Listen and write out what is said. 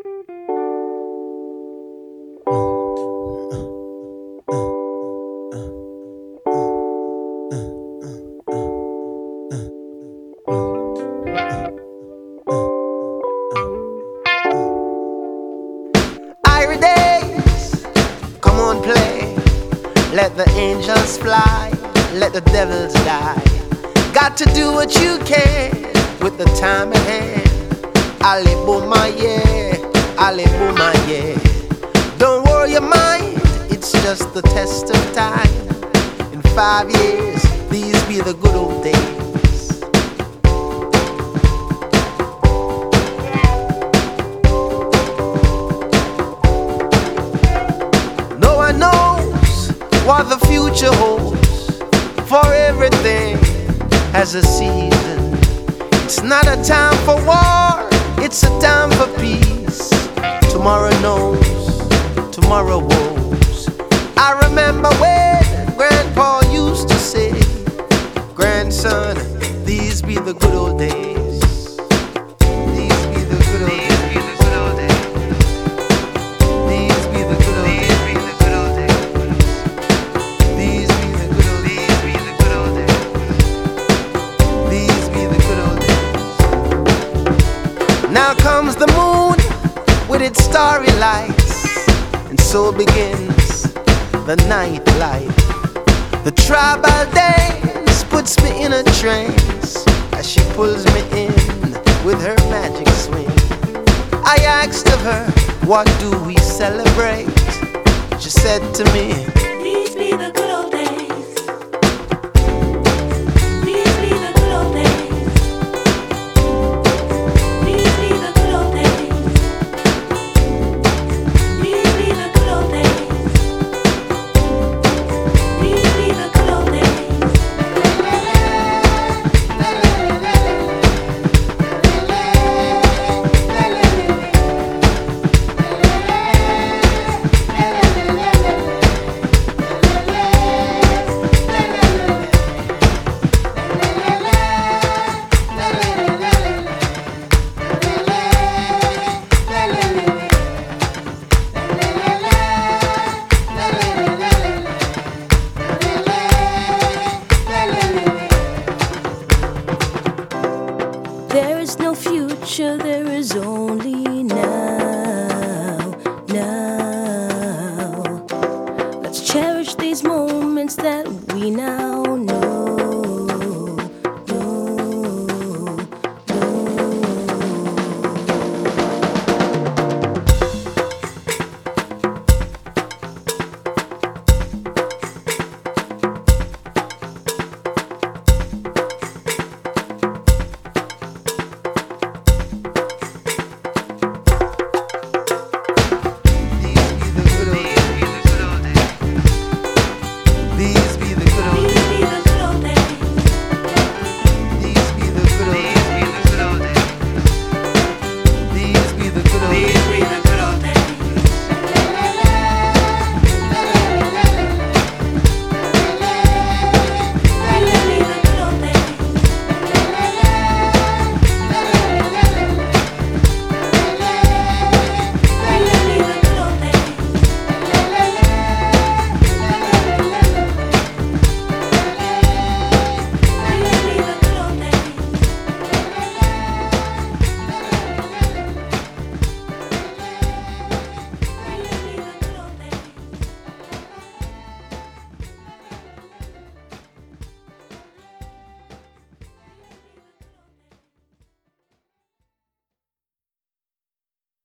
Irie days, come on play. Let the angels fly, let the devils die. Got to do what you can with the time at hand. Ali boom my yeah, Ali boom my yeah. Don't worry your mind, it's just the test of time. In 5 years, these be the good old days. No one knows what the future holds, for everything has a season. It's not a time for war, it's a time for peace. Tomorrow knows, tomorrow woes. I remember when Grandpa used to say, grandson, these be the good old days. These be the good old days. These be the good old days. These be the good old days. These be the good old days. These be the good old days. These be the good old days. Now comes the moon with its starry lights, and so begins the night life. The tribal dance puts me in a trance as she pulls me in with her magic swing. I asked of her, what do we celebrate? She said to me, these be the good old days. These be the good old days. These be the good old days. These be the good old days. These be the good old days. There is no future, there is only now, now. Let's cherish these moments that we now